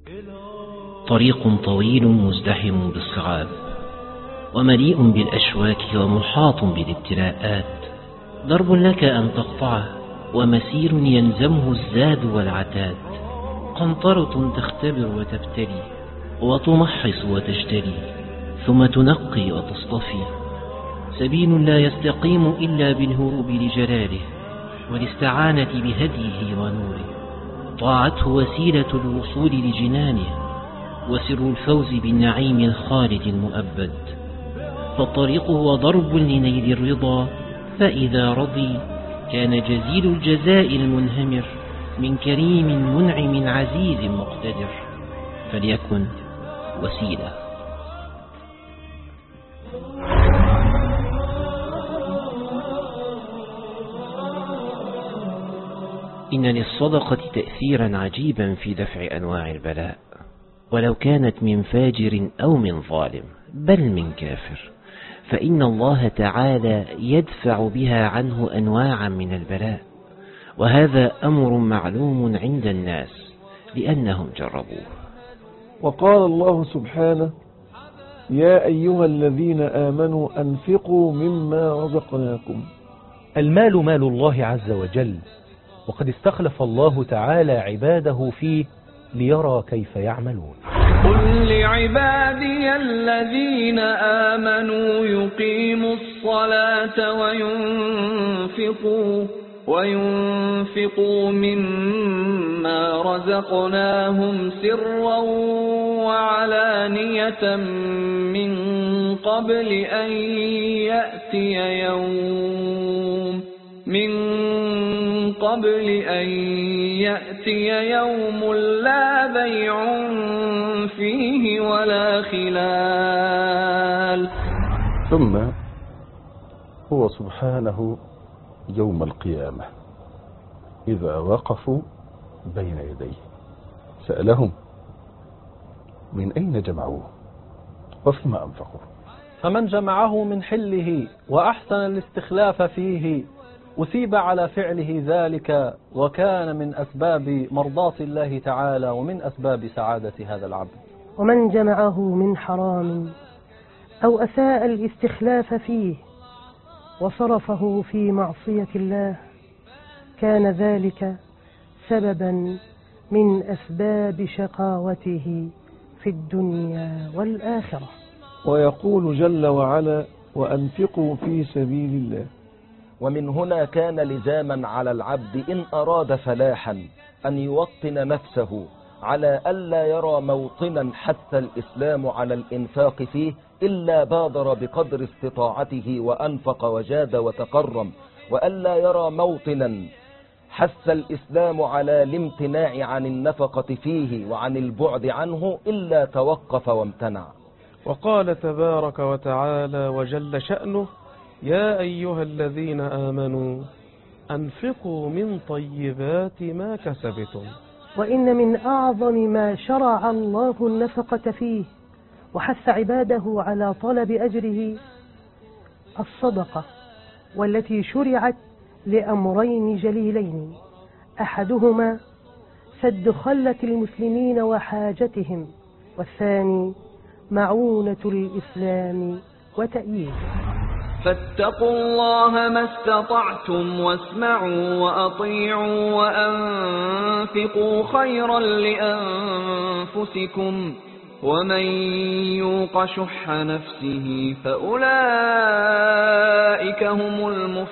طريق طويل مزدحم بالصعاب ومليء بالأشواك ومحاط بالابتلاءات، درب لك أن تقطعه ومسير يلزمه الزاد والعتاد، قنطرة تختبر وتبتلي وتمحص وتجتلي ثم تنقي وتصطفي، سبيل لا يستقيم إلا بالهروب لجلاله والاستعانة بهديه ونوره، طاعته وسيلة الوصول لجنانه وسر الفوز بالنعيم الخالد المؤبد، فالطريق هو ضرب لنيل الرضا، فإذا رضي كان جزيل الجزاء المنهمر من كريم منعم عزيز مقتدر، فليكن وسيلة. إن للصدقة تأثيرا عجيبا في دفع أنواع البلاء، ولو كانت من فاجر أو من ظالم بل من كافر، فإن الله تعالى يدفع بها عنه أنواعا من البلاء، وهذا أمر معلوم عند الناس لأنهم جربوه. وقال الله سبحانه: يا أيها الذين آمنوا أنفقوا مما رزقناكم. المال مال الله عز وجل، وقد استخلف الله تعالى عباده فيه ليرى كيف يعملون. قل لعبادي الذين آمنوا يقيموا الصلاة وينفقوا مما رزقناهم سرا وعلانية من قبل أن يأتي يوم لا بيع فيه ولا خلال. ثم هو سبحانه يوم القيامة إذا وقفوا بين يديه سألهم من أين جمعوه وفيما أنفقوا، فمن جمعه من حله وأحسن الاستخلاف فيه أثيب على فعله ذلك، وكان من أسباب مرضاة الله تعالى ومن أسباب سعادة هذا العبد. ومن جمعه من حرام أو أساء الاستخلاف فيه وصرفه في معصية الله، كان ذلك سببا من أسباب شقاوته في الدنيا والآخرة. ويقول جل وعلا: وأنفقوا في سبيل الله. ومن هنا كان لزاما على العبد إن أراد فلاحا أن يوطن نفسه على ألا يرى موطنا حث الإسلام على الإنفاق فيه إلا بادر بقدر استطاعته وأنفق وجاد وتكرم، وألا يرى موطنا حث الإسلام على الامتناع عن النفقة فيه وعن البعد عنه إلا توقف وامتنع. وقال تبارك وتعالى وجل شأنه: يا أيها الذين آمنوا أنفقوا من طيبات ما كسبتم. وإن من أعظم ما شرع الله النفقة فيه وحث عباده على طلب أجره الصدقة، والتي شرعت لأمرين جليلين: أحدهما سد خلة المسلمين وحاجتهم، والثاني معونة الإسلام وتأييده. فاتقوا الله ما استطعتم واسمعوا وأطيعوا وأنفقوا خيرا لأنفسكم ومن يوق شح نفسه فأولئك هم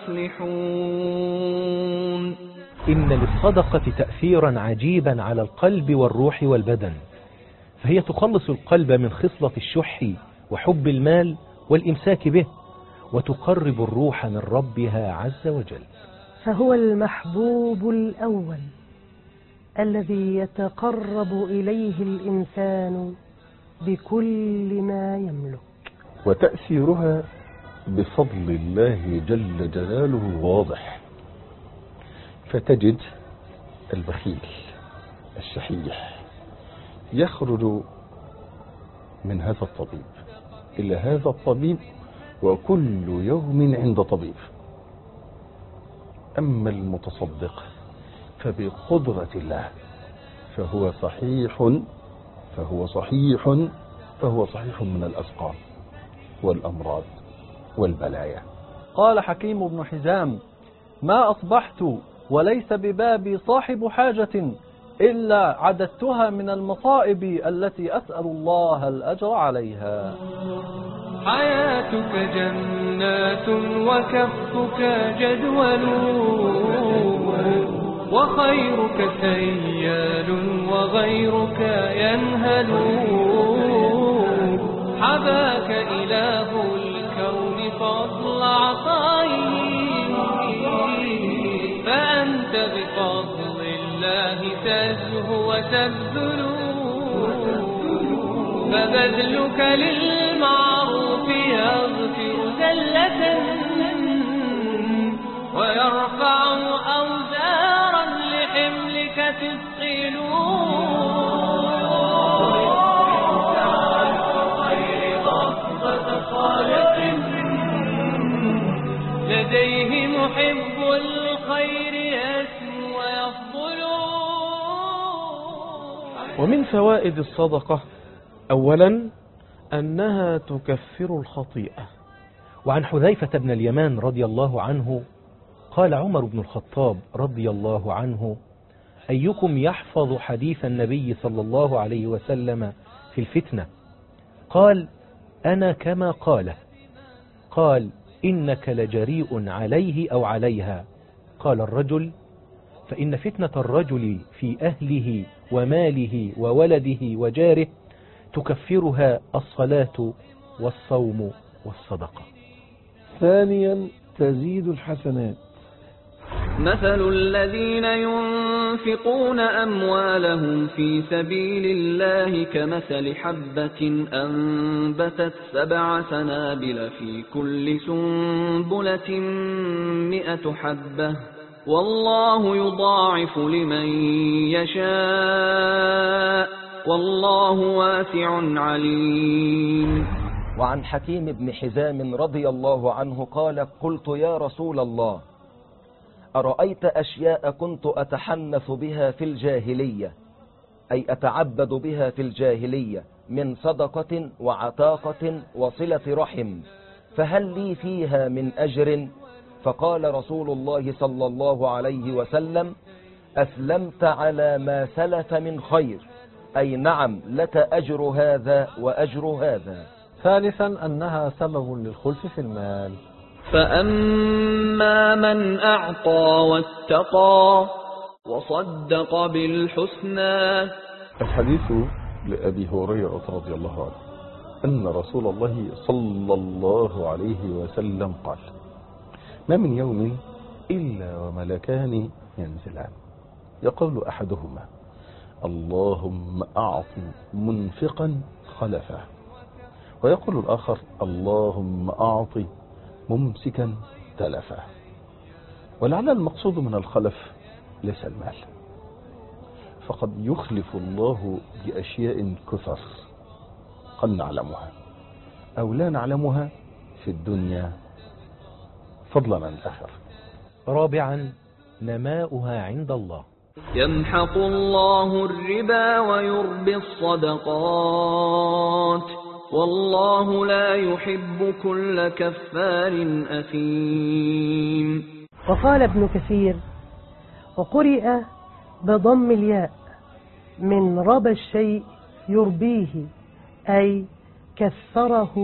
المفلحون. إن للصدقة تأثيرا عجيبا على القلب والروح والبدن، فهي تخلص القلب من خصلة الشح وحب المال والإمساك به، وتقرب الروح من ربها عز وجل. فهو المحبوب الأول الذي يتقرب إليه الإنسان بكل ما يملك. وتأثيرها بفضل الله جل جلاله واضح، فتجد البخيل الشحيح يخرج من هذا الطبيب إلى هذا الطبيب، وكل يوم عند طبيب. أما المتصدق فبقدرة الله فهو صحيح فهو صحيح من الأسقام والأمراض والبلايا. قال حكيم بن حزام: ما أصبحت وليس ببابي صاحب حاجة إلا عددتها من المصائب التي أسأل الله الأجر عليها. حياتك جنات وكفك جدول، وخيرك سيال وغيرك ينهل. حباك إله الكون فضل عطائه، فأنت بفضل الله تزهو وتبذل. فبذلك للمعروف يغفر زلة، ويرفع أوزارا لحملك تثقل. لديه محب الخير يسمو ويفضل. ومن فوائد الصدقة: أولا أنها تكفر الخطيئة. وعن حذيفة بن اليمان رضي الله عنه قال عمر بن الخطاب رضي الله عنه: أيكم يحفظ حديث النبي صلى الله عليه وسلم في الفتنة؟ قال: أنا كما قال. قال: إنك لجريء عليه أو عليها. قال الرجل: فإن فتنة الرجل في أهله وماله وولده وجاره تكفرها الصلاة والصوم والصدقة. ثانيا تزيد الحسنات. مثل الذين ينفقون أموالهم في سبيل الله كمثل حبة أنبتت 7 سنابل في كل سنبلة 100 حبة، والله يضاعف لمن يشاء، والله واسع عليم. وعن حكيم بن حزام رضي الله عنه قال: قلت يا رسول الله، أرأيت أشياء كنت أتحنث بها في الجاهلية، أي أتعبد بها في الجاهلية، من صدقة وعتاقة وصلة رحم، فهل لي فيها من أجر؟ فقال رسول الله صلى الله عليه وسلم: أسلمت على ما سلف من خير، أي نعم لك أجر هذا وأجر هذا. ثالثا أنها سبب للخلف في المال. فأما من أعطى واتقى وصدق بالحسنى. الحديث لأبي هريرة رضي الله عنه أن رسول الله صلى الله عليه وسلم قال: ما من يوم إلا وملكان ينزلان، يقول أحدهما: اللهم أعط منفقا خلفه، ويقول الآخر: اللهم أعط ممسكا تلفه. ولعل المقصود من الخلف ليس المال، فقد يخلف الله بأشياء كثر قد نعلمها أو لا نعلمها في الدنيا فضلا عن الآخرة. رابعا نماؤها عند الله. يمحق الله الربا ويربي الصدقات، والله لا يحب كل كفار أثيم. وقال ابن كثير: وقرئ بضم الياء من ربى الشيء يربيه، أي كثره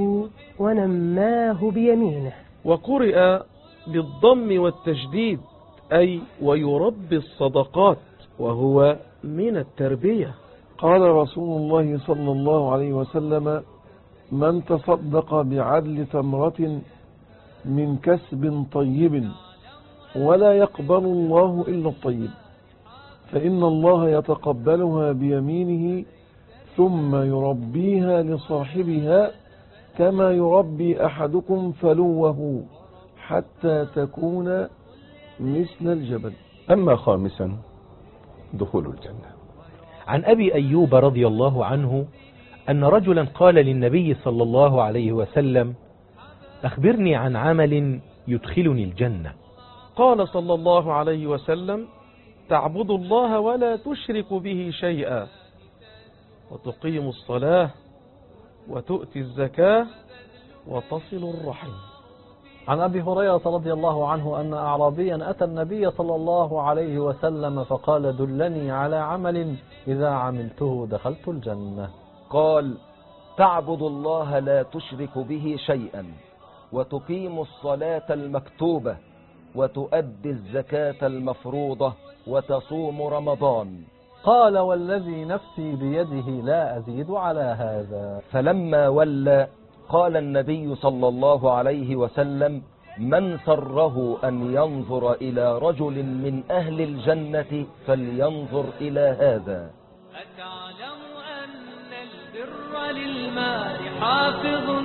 ونماه بيمينه. وقرئ بالضم والتشديد، أي ويربي الصدقات، وهو من التربية. قال رسول الله صلى الله عليه وسلم: من تصدق بعدل تمرة من كسب طيب ولا يقبل الله إلا الطيب، فإن الله يتقبلها بيمينه ثم يربيها لصاحبها كما يربي أحدكم فلوه حتى تكون مثل الجبل. أما خامسا دخول الجنة. عن أبي أيوب رضي الله عنه أن رجلا قال للنبي صلى الله عليه وسلم: أخبرني عن عمل يدخلني الجنة. قال صلى الله عليه وسلم: تعبد الله ولا تشرك به شيئا، وتقيم الصلاة وتؤتي الزكاة وتصل الرحم. عن أبي هريرة رضي الله عنه أن أعرابيا أتى النبي صلى الله عليه وسلم فقال: دلني على عمل إذا عملته دخلت الجنة. قال: تعبد الله لا تشرك به شيئا، وتقيم الصلاة المكتوبة، وتؤدي الزكاة المفروضة، وتصوم رمضان. قال: والذي نفسي بيده لا أزيد على هذا. فلما ولى قال النبي صلى الله عليه وسلم: من سره أن ينظر إلى رجل من أهل الجنة فلينظر إلى هذا. أتعلم أن البر للمال حافظ،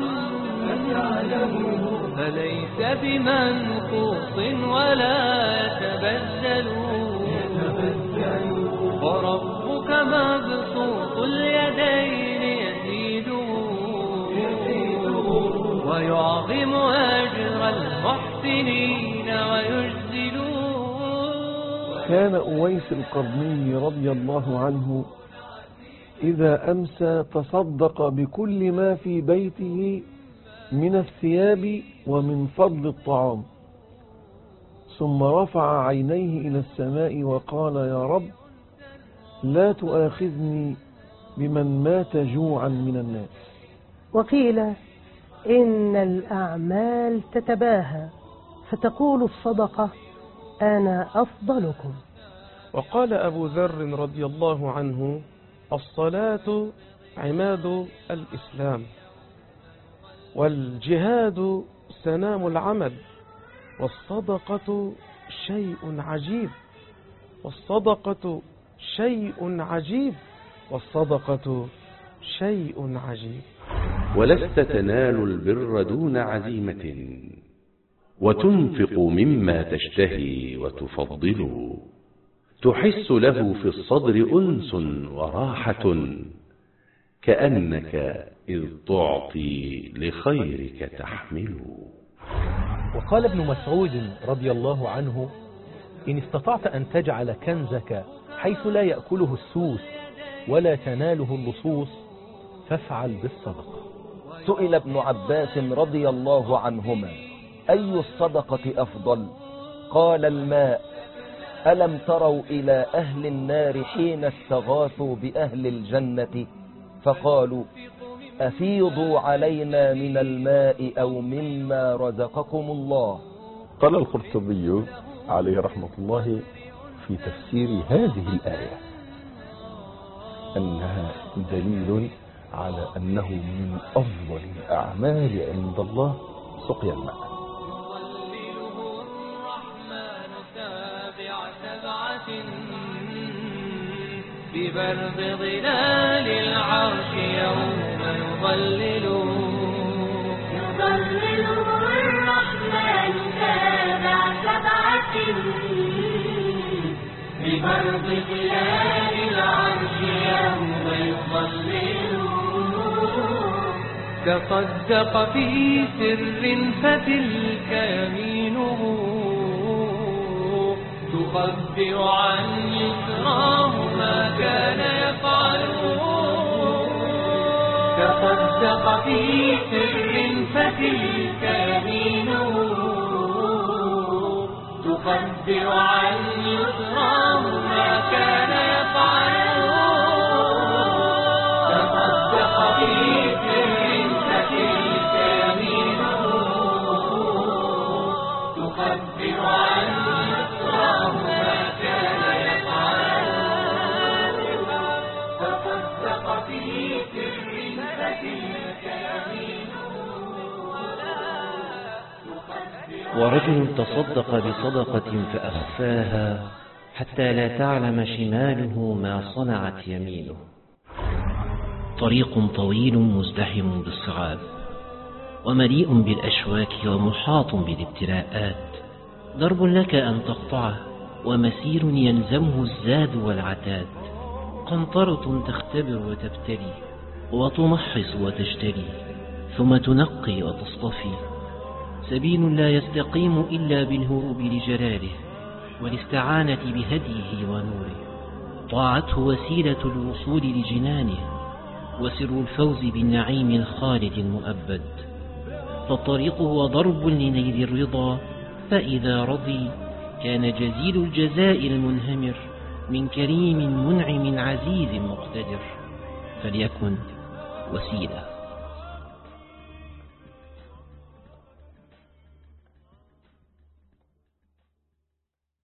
فليس بمنقوص ولا يتبدل، وربك مبسوط اليدين يزيده ويعظم أجر المحسنين ويجزله. كان أويس القرني رضي الله عنه إذا أمسى تصدق بكل ما في بيته من الثياب ومن فضل الطعام، ثم رفع عينيه إلى السماء وقال: يا رب لا تؤاخذني بمن مات جوعا من الناس. وقيل إن الأعمال تتباهى، فتقول الصدقة: أنا أفضلكم. وقال أبو ذر رضي الله عنه: الصلاة عماد الإسلام، والجهاد سنام العمل، والصدقة شيء عجيب، والصدقة شيء عجيب، والصدقة شيء عجيب. ولست تنال البر دون عزيمة، وتنفق مما تشتهي وتفضل، تحس له في الصدر أنس وراحة، كأنك إذ تعطي لخيرك تحمل. وقال ابن مسعود رضي الله عنه: إن استطعت أن تجعل كنزك حيث لا يأكله السوس ولا تناله اللصوص فافعل بالصدقة. سئل ابن عباس رضي الله عنهما: أي الصدقة أفضل؟ قال: الماء. ألم تروا إلى أهل النار حين استغاثوا بأهل الجنة فقالوا: أفيضوا علينا من الماء أو مما رزقكم الله. قال القرطبي عليه رحمة الله في تفسير هذه الآية أنها دليل على أنه من أفضل الأعمال عند الله سقيا الماء. ببرد ظلال العرش يوم يظلله الرحمن سابع سبعة. ببرد ظلال العرش يوم يظلله. تصدق في سر فتلك يمينه، تخبر عن يسراه ما كان يفعله. تصدق في سر فتلك يمينه، تخبر عن يسراه ما كان يفعله. تصدق في سر فتلك يمينه، تخبر عن يسراه ما كان يفعله. تصدق في سر فتلك يمينه. ورجل تصدق بصدقة فأخفاها حتى لا تعلم شماله ما صنعت يمينه. طريق طويل مزدحم بالصعاب، ومليء بالأشواك ومحاط بالابتلاءات، درب لك أن تقطعه، ومسير يلزمه الزاد والعتاد، قنطرة تختبر وتبتلي، وتمحص وتجتلي، ثم تنقي وتصطفي. سبيل لا يستقيم إلا بالهروب لجلاله، والاستعانة بهديه ونوره. طاعته وسيلة الوصول لجنانه، وسر الفوز بالنعيم الخالد المؤبد. فالطريق هو ضرب لنيل الرضا، فإذا رضي كان جزيل الجزاء المنهمر من كريم منعم عزيز مقتدر، فليكن وسيلة.